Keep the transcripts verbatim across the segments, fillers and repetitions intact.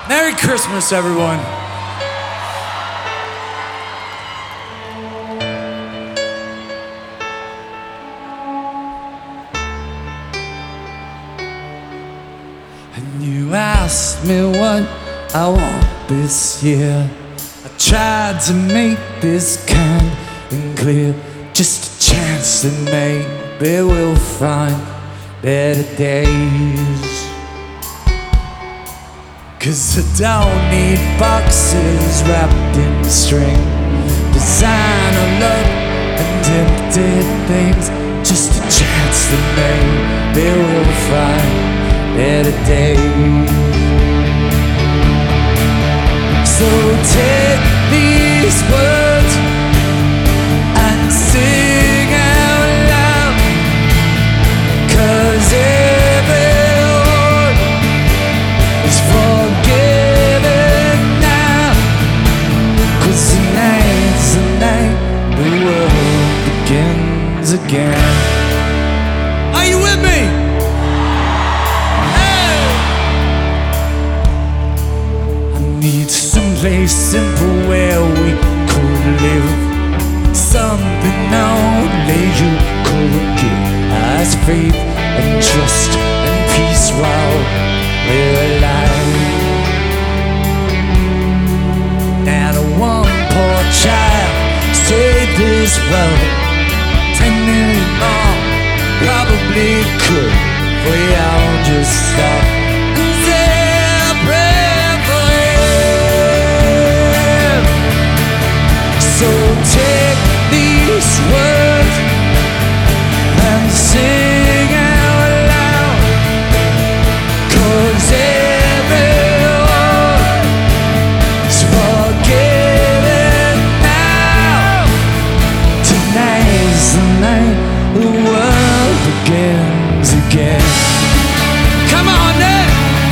Merry Christmas, everyone. And you asked me what I want this year. I tried to make this kind and clear. Just a chance that maybe we'll find better days. Cause I don't need boxes wrapped in string, designer love and empty things. Just a chance that maybe we'll find better days. So take these words and sing out loud, cause everyone is forgiven now. Cause tonight's the night the world begins again. Are you with me? Need someplace simple where we could live, something only you could give us faith and trust and peace while we're alive. And one poor child saved this world, ten million more probably could. We all just stop and say a prayer. So take these words and sing out loud, cause everyone is forgiven now. Tonight's the night the world begins again. Come on then!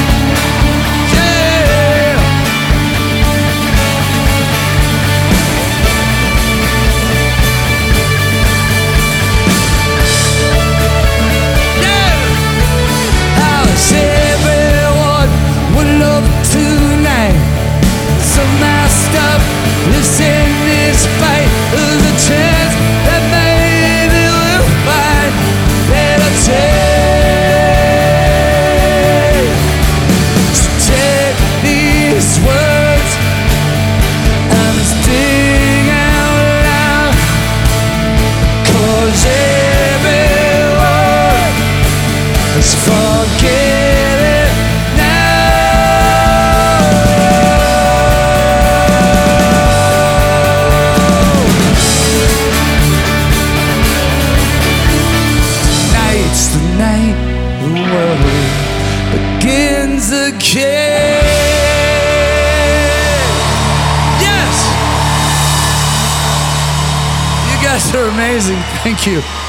Lives in this fight, there's a chance that maybe we'll find better days. So take these words and sing out loud, cause everyone is forgetting the world begins again. Yes! You guys are amazing. Thank you.